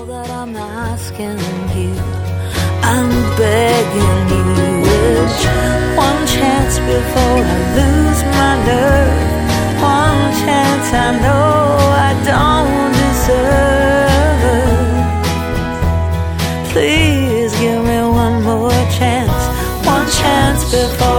that I'm asking you, I'm begging you. It's one chance before I lose my nerve. One chance I know I don't deserve. Please give me one more chance. One chance before